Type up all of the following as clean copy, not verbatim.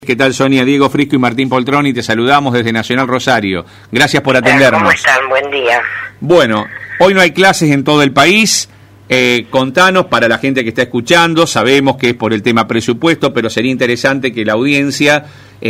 ¿Qué tal, Sonia? Diego Frisco y Martín Poltroni, te saludamos desde Nacional Rosario. Gracias por atendernos. ¿Cómo están? Buen día. Bueno, hoy no hay clases en todo el país. Contanos, para la gente que está escuchando, sabemos que es por el tema presupuesto, pero sería interesante que la audiencia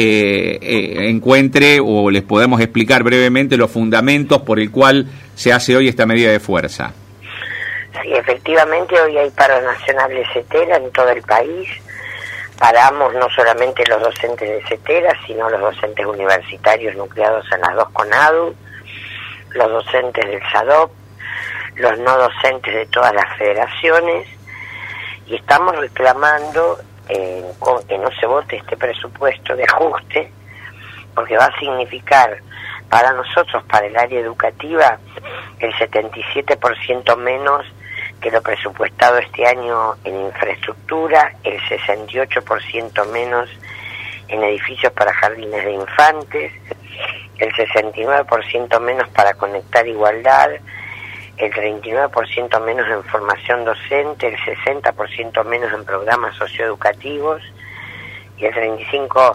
encuentre o les podamos explicar brevemente los fundamentos por el cual se hace hoy esta medida de fuerza. Sí, efectivamente, hoy hay paro nacional de CETERA en todo el país. Paramos no solamente los docentes de CETERA, sino los docentes universitarios nucleados en las dos CONADU, los docentes del SADOP, los no docentes de todas las federaciones, y estamos reclamando que no se vote este presupuesto de ajuste, porque va a significar para nosotros, para el área educativa, el 77% menos que lo presupuestado este año en infraestructura, el 68% menos en edificios para jardines de infantes, el 69% menos para conectar igualdad, el 39% menos en formación docente, el 60% menos en programas socioeducativos y el 35%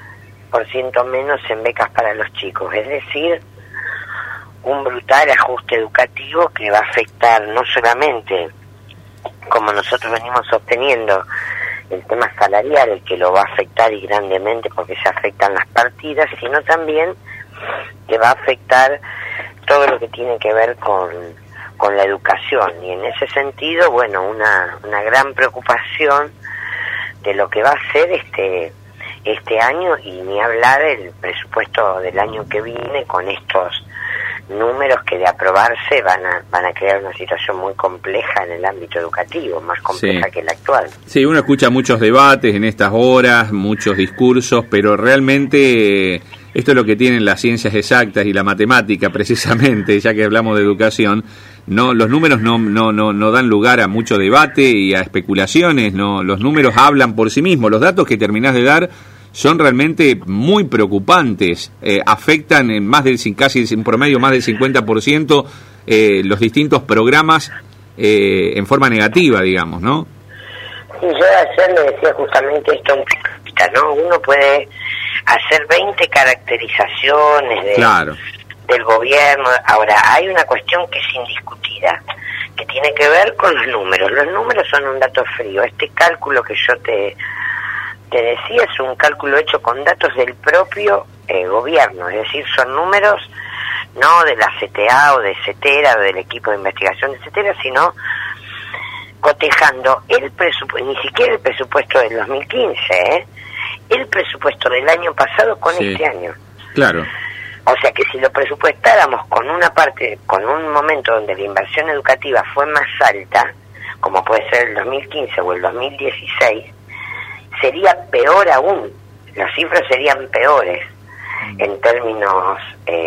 menos en becas para los chicos. Es decir, un brutal ajuste educativo que va a afectar no solamente, como nosotros venimos sosteniendo, el tema salarial, el que lo va a afectar y grandemente porque se afectan las partidas, sino también que va a afectar todo lo que tiene que ver con la educación. Y en ese sentido, bueno, una gran preocupación de lo que va a ser este año, y ni hablar el presupuesto del año que viene con estos números que de aprobarse van a crear una situación muy compleja en el ámbito educativo, más compleja que la actual. Sí, uno escucha muchos debates en estas horas, muchos discursos, pero realmente esto es lo que tienen las ciencias exactas y la matemática, precisamente, ya que hablamos de educación. No, los números no dan lugar a mucho debate y a especulaciones. No, los números hablan por sí mismos. Los datos que terminás de dar son realmente muy preocupantes, afectan en casi en promedio más del 50% los distintos programas en forma negativa, digamos, ¿no? Sí, yo ayer le decía justamente esto, ¿no? Uno puede hacer 20 caracterizaciones del gobierno. Ahora, hay una cuestión que es indiscutida, que tiene que ver con los números. Los números son un dato frío. Este cálculo que yo te decía es un cálculo hecho con datos del propio gobierno, es decir, son números no de la CTA o de CETERA o del equipo de investigación de CETERA, sino cotejando el presupuesto, ni siquiera el presupuesto del 2015, el presupuesto del año pasado con este año. Claro. O sea que si lo presupuestáramos con una parte, con un momento donde la inversión educativa fue más alta, como puede ser el 2015 o el 2016, sería peor aún, las cifras serían peores en términos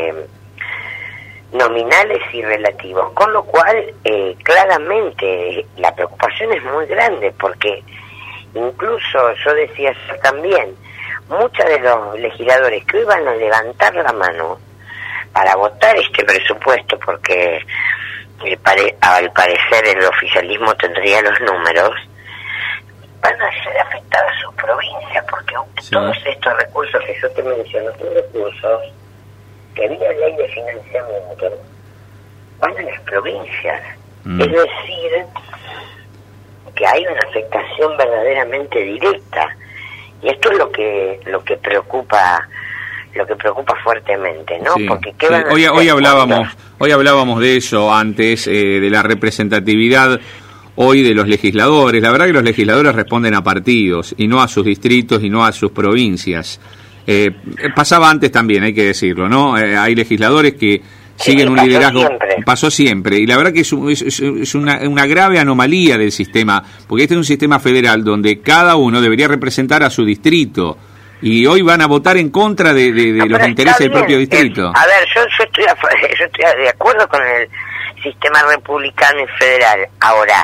nominales y relativos, con lo cual claramente la preocupación es muy grande, porque incluso yo decía también, muchos de los legisladores que hoy van a levantar la mano para votar este presupuesto, porque al parecer el oficialismo tendría los números, van a ser afectadas sus provincias, porque todos estos recursos que yo te menciono, son recursos que vía ley de financiamiento van a las provincias. Es decir, que hay una afectación verdaderamente directa, y esto es lo que preocupa fuertemente, ¿no? Sí, porque hoy hablábamos de eso antes, de la representatividad hoy de los legisladores. La verdad que los legisladores responden a partidos y no a sus distritos y no a sus provincias. Pasaba antes también, hay que decirlo, ¿no? Hay legisladores que siguen un liderazgo. Pasó siempre. Y la verdad que es una grave anomalía del sistema, porque este es un sistema federal donde cada uno debería representar a su distrito. Y hoy van a votar en contra de los intereses del propio distrito. A ver, yo estoy de acuerdo con el sistema republicano y federal. Ahora,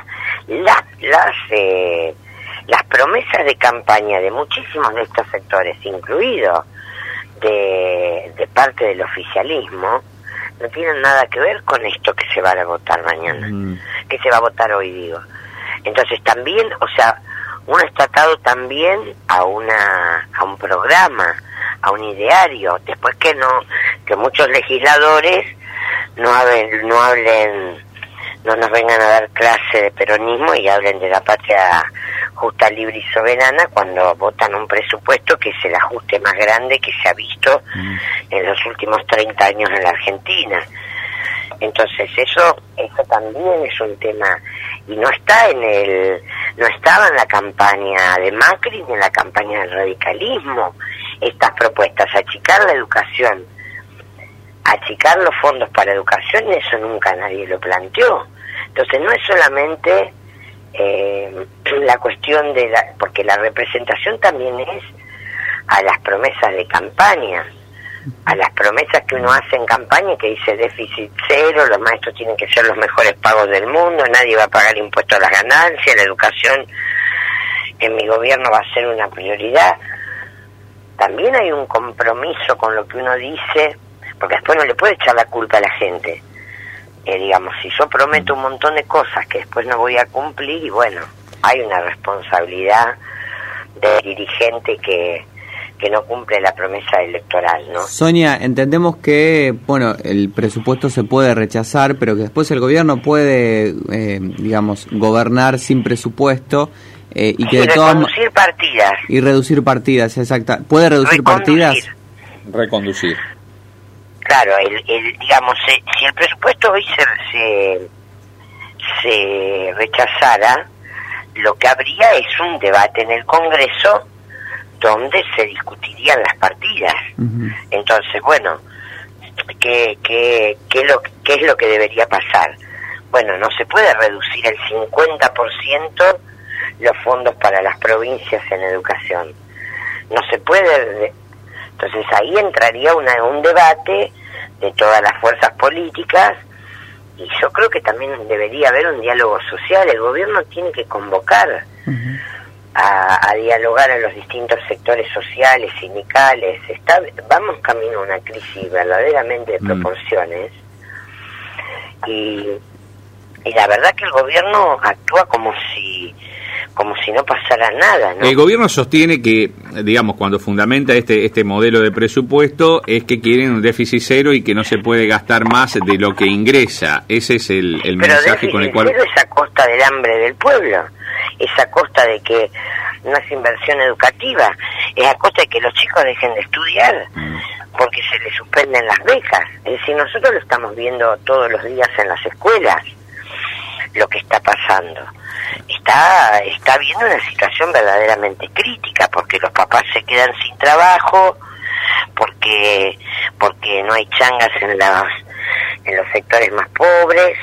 las promesas de campaña de muchísimos de estos sectores, incluido de parte del oficialismo, no tienen nada que ver con esto que se va a votar mañana, que se va a votar hoy, digo. Entonces también, o sea, uno está atado también a un programa, a un ideario. Después que muchos legisladores no nos vengan a dar clase de peronismo y hablen de la patria justa, libre y soberana cuando votan un presupuesto que es el ajuste más grande que se ha visto en los últimos 30 años en la Argentina. Entonces eso también es un tema, y no estaba en la campaña de Macri ni en la campaña del radicalismo estas propuestas, achicar la educación, achicar los fondos para educación, eso nunca nadie lo planteó. Entonces no es solamente la cuestión porque la representación también es a las promesas de campaña, a las promesas que uno hace en campaña que dice déficit cero, los maestros tienen que ser los mejores pagos del mundo, nadie va a pagar impuestos a las ganancias, la educación en mi gobierno va a ser una prioridad. También hay un compromiso con lo que uno dice, porque después no le puede echar la culpa a la gente. Digamos, si yo prometo un montón de cosas que después no voy a cumplir, y bueno, hay una responsabilidad del dirigente que no cumple la promesa electoral, ¿no? Sonia, entendemos que, bueno, el presupuesto se puede rechazar, pero que después el gobierno puede, digamos, gobernar sin presupuesto y que de todas reducir partidas. Y reducir partidas, exacta. ¿Puede reducir partidas? Reconducir. Claro, digamos, si el presupuesto hoy se rechazara, lo que habría es un debate en el Congreso donde se discutirían las partidas. Entonces, bueno, ¿qué es lo que debería pasar? Bueno, no se puede reducir el 50% los fondos para las provincias en educación. No se puede. Entonces ahí entraría un debate de todas las fuerzas políticas, y yo creo que también debería haber un diálogo social. El gobierno tiene que convocar a dialogar a los distintos sectores sociales, sindicales. Vamos camino a una crisis verdaderamente de proporciones, y la verdad que el gobierno actúa como si no pasara nada, ¿no? El gobierno sostiene que, digamos, cuando fundamenta este modelo de presupuesto, es que quieren un déficit cero y que no se puede gastar más de lo que ingresa. Ese es el mensaje con el cual... Pero es a costa del hambre del pueblo, es a costa de que no es inversión educativa, es a costa de que los chicos dejen de estudiar, porque se les suspenden las becas. Es decir, nosotros lo estamos viendo todos los días en las escuelas, lo que está pasando. Está habiendo una situación verdaderamente crítica, porque los papás se quedan sin trabajo, porque no hay changas en los sectores más pobres,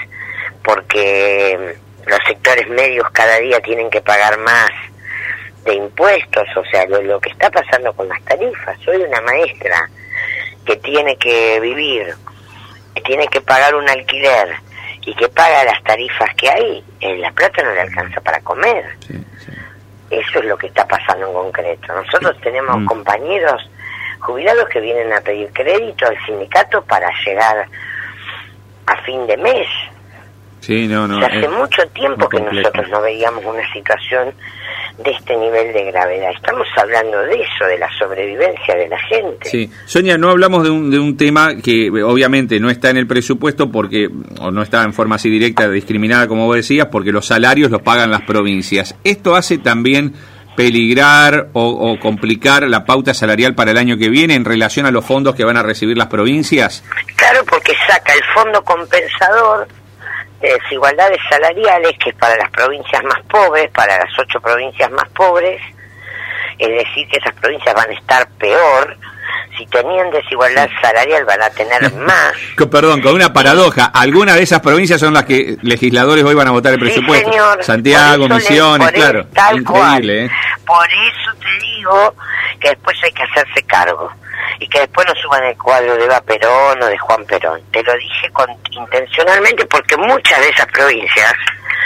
porque los sectores medios cada día tienen que pagar más de impuestos. O sea, lo que está pasando con las tarifas. Soy una maestra que tiene que vivir, que tiene que pagar un alquiler y que paga las tarifas que hay, la plata no le alcanza para comer. Sí. Eso es lo que está pasando en concreto. Nosotros tenemos compañeros jubilados que vienen a pedir crédito al sindicato para llegar a fin de mes. Sí, no. Hace mucho tiempo que nosotros no veíamos una situación de este nivel de gravedad. Estamos hablando de eso, de la sobrevivencia de la gente. Sí, Sonia, no hablamos de un tema que obviamente no está en el presupuesto porque, o no está en forma así directa, discriminada, como vos decías, porque los salarios los pagan las provincias. ¿Esto hace también peligrar o complicar la pauta salarial para el año que viene en relación a los fondos que van a recibir las provincias? Claro, porque saca el fondo compensador de desigualdades salariales, que es para las provincias más pobres, para las 8 provincias más pobres, es decir, que esas provincias van a estar peor. Si tenían desigualdad salarial van a tener más. Perdón, con una paradoja, algunas de esas provincias son las que legisladores hoy van a votar el presupuesto. Sí, señor. Santiago, Misiones, claro. Tal increíble, cual. Por eso te digo que después hay que hacerse cargo. Y que después no suban el cuadro de Eva Perón o de Juan Perón. Te lo dije intencionalmente, porque muchas de esas provincias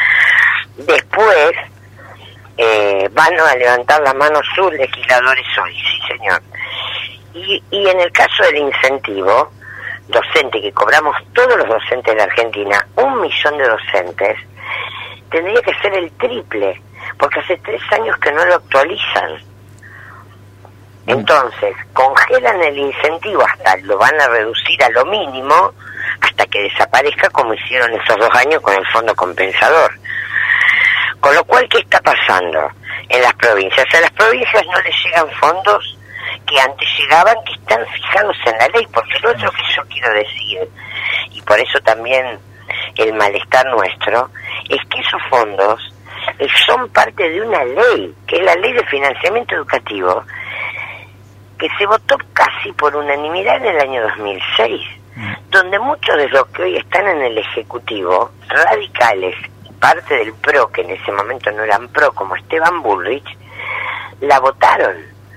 después van a levantar la mano sus legisladores hoy, sí señor. Y en el caso del incentivo docente que cobramos todos los docentes de la Argentina, 1 millón de docentes, tendría que ser el triple, porque hace 3 años que no lo actualizan. Entonces, congelan el incentivo lo van a reducir a lo mínimo hasta que desaparezca, como hicieron esos 2 años con el fondo compensador. Con lo cual, ¿qué está pasando en las provincias? A las provincias no les llegan fondos que antes llegaban, que están fijados en la ley, porque lo otro que yo quiero decir, y por eso también el malestar nuestro, es que esos fondos son parte de una ley, que es la Ley de Financiamiento Educativo, que se votó casi por unanimidad en el año 2006, donde muchos de los que hoy están en el Ejecutivo, radicales, parte del PRO, que en ese momento no eran PRO, como Esteban Bullrich, la votaron.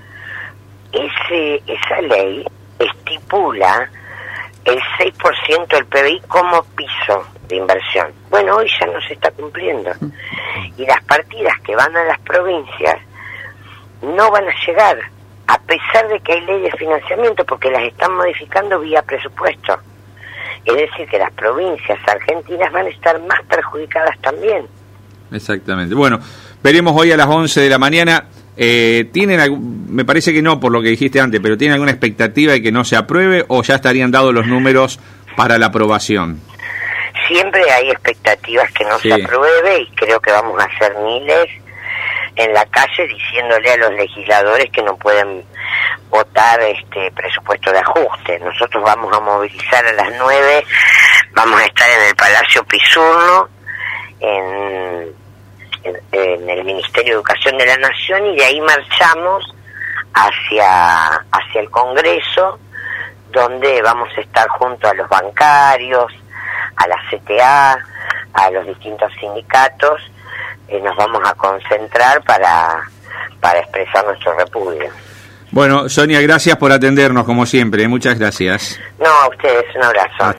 Esa ley estipula el 6% del PBI como piso de inversión. Bueno, hoy ya no se está cumpliendo. Y las partidas que van a las provincias no van a llegar, a pesar de que hay ley de financiamiento, porque las están modificando vía presupuesto. Es decir, que las provincias argentinas van a estar más perjudicadas también. Exactamente. Bueno, veremos hoy a las 11 de la mañana. Me parece que no, por lo que dijiste antes, pero ¿tienen alguna expectativa de que no se apruebe o ya estarían dados los números para la aprobación? Siempre hay expectativas que no se apruebe, y creo que vamos a hacer miles en la calle diciéndole a los legisladores que no pueden votar presupuesto de ajuste. Nosotros vamos a movilizar a las 9, vamos a estar en el Palacio Pisurno, en el Ministerio de Educación de la Nación, y de ahí marchamos hacia el Congreso, donde vamos a estar junto a los bancarios, a la CTA, a los distintos sindicatos. Nos vamos a concentrar para expresar nuestro repudio. Bueno, Sonia, gracias por atendernos como siempre. Muchas gracias. No, a ustedes, un abrazo.